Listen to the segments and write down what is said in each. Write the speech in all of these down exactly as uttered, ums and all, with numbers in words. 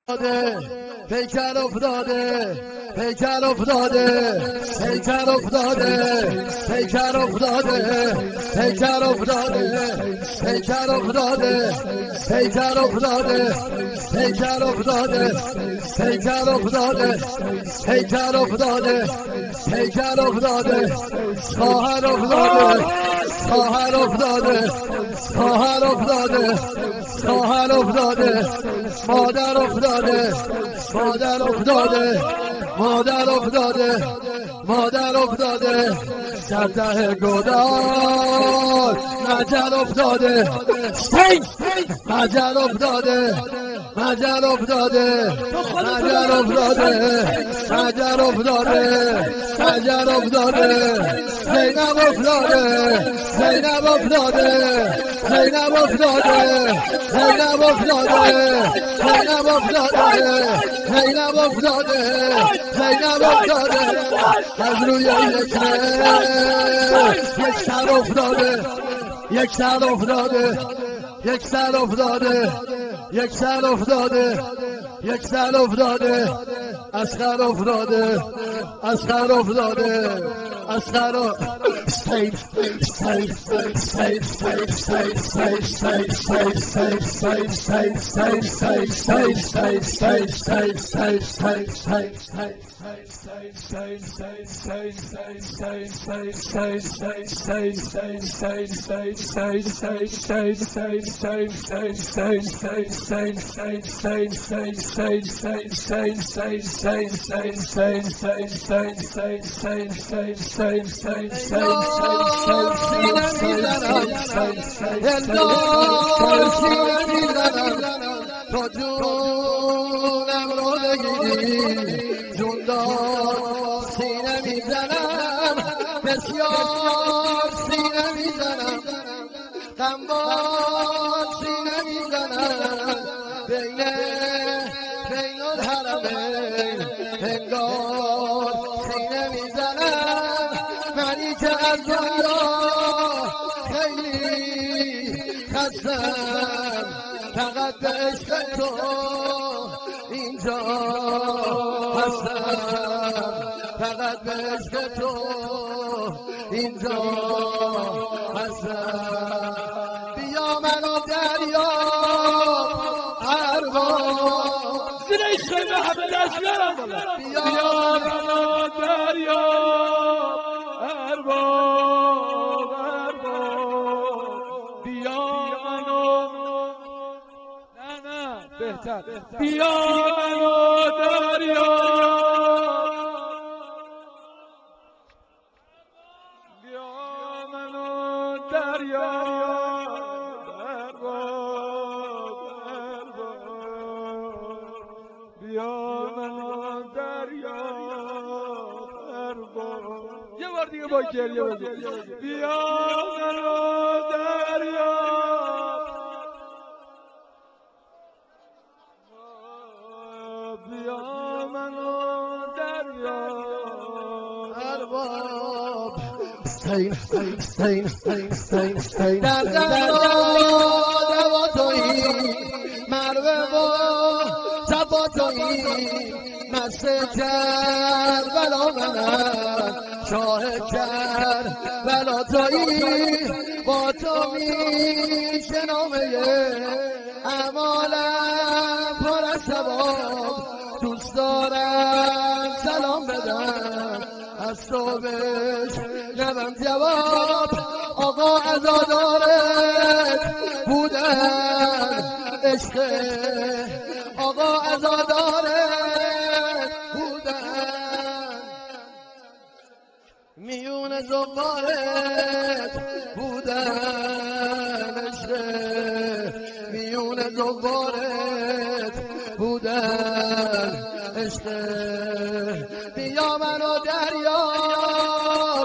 پیکر افتاده پیکر افتاده پیکر افتاده پیکر افتاده پیکر افتاده پیکر افتاده پیکر افتاده پیکر افتاده پیکر افتاده پیکر افتاده پیکر افتاده خواهر افتاده خواهر افتاده خواهر افتاده خواهر افتاده مادر افتاده مادر افتاده مادر افتاده مادر افتاده در ته گودال مجل افتاده مجل افتاده مجل افتاده مجل افتاده مجل افتاده مجل افتاده زینب افتاده زینب افتاده زینب افتاده زینب افتاده زینب افتاده زینب افتاده زینب افتاده از روی یک یک سر افتاده یک سر افتاده یک سر افتاده یک سر افتاده یک سر افتاده اسخر افتاده اسخر افتاده اسخر سیف سیف سیف سیف سیف سیف سیف سیف سیف سیف سیف سیف سیف سیف سیف سیف سیف سیف سیف تا جونم رو بگیری جون دار سینه میزنم بسیار سینه میزنم غمبار سینه میزنم بین بین الحرمین هنگار سینه میزنم منی که از دنیا خیلی خستم فقط به عشق تو اینجا هستم فقط به عشق تو اینجا هستم بیا منو دریا ارباب زیر عشق محمد اشکرم بیا منو دریا ارباب ارباب بیا منو نه نه بهتر بیا منو دریا بیا منو دریا ارباب ارباب بیا منو دریا ارباب یه بار دیگه با گریه بگو بیا منو دریا بیا منو دریا ارباب سین سین سین سین سین در در دوا تویی مروه و صفا تویی مست کربلا منم شاه کربلا تویی با تو میشه نامه اعمالم پر از ثواب دوست دارم سلام بدم از تو بشنوم جواب آقا عزادارت بودن عشق آقا عزادارت بودن میون زغالت بودن عشق میون زغالت بودن عشق بیا منو دریاب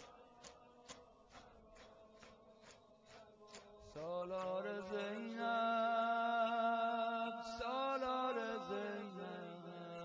سالار زینب